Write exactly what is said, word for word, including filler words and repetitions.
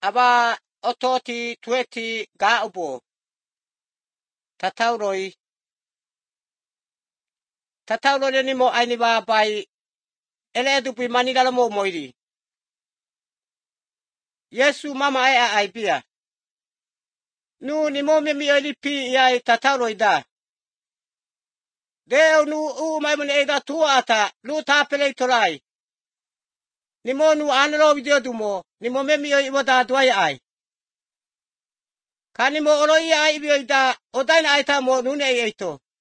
aba ototi tueti gaubo. Tatauroi. Tatauroi ni mo aini ba bai. Ele edupi manila mo moiri. Yesu mama e a aipia. Nu ni mo me mi oli pi ia tatauroi da. Deo nu u mai mun e da tua ata. Nu tapele torai. Ni mo nu anro video dumo. Ni mo me mi oi mo da duai ai. Kani mo oro ia ai bio da. Odaina aita mo nune eito.